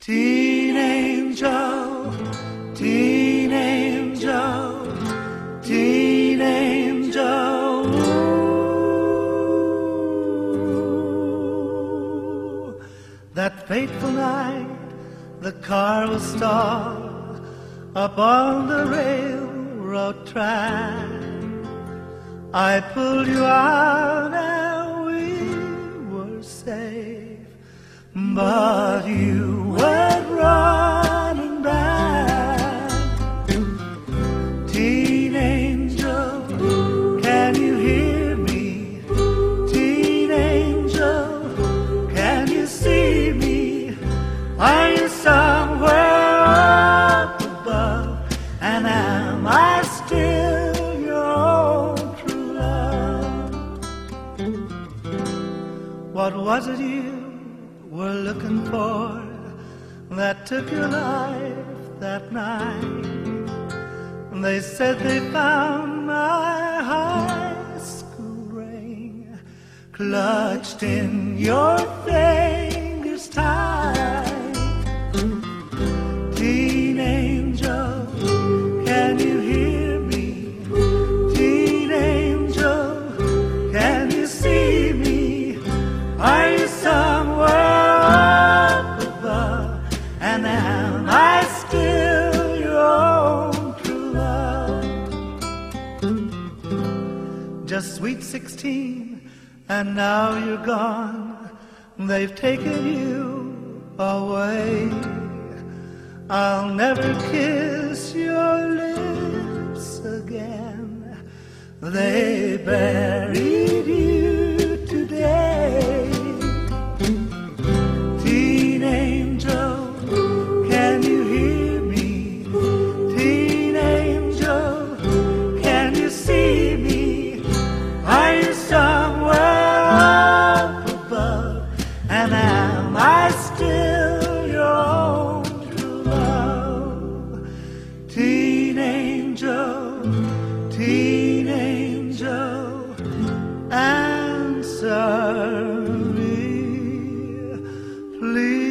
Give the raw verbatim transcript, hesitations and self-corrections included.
Teen angel, teen angel, teen angel. Ooh. That fateful night, the car was stalled up on the railroad track. I pulled you out and we were safe, but you went running back. Teen angel, can you hear me? Teen angel, can you see me? Are you somewhere up above? And am I still your own true love? What was it you were looking for that took your life that night? They said they found my high school ring clutched in your fingers tight. Teen angel, can you hear me? Teen angel, can you see me? Are you somewhere up above? And am I still your own true love? Just sweet sixteen, and now you're gone. They've taken you away. I'll never kiss your lips again. They buried you today. Teen angel, can you hear me? Teen angel, can you see me? Are you somewhere up above? And am I still your own true love? Teen angel, teen angel, answer me, please.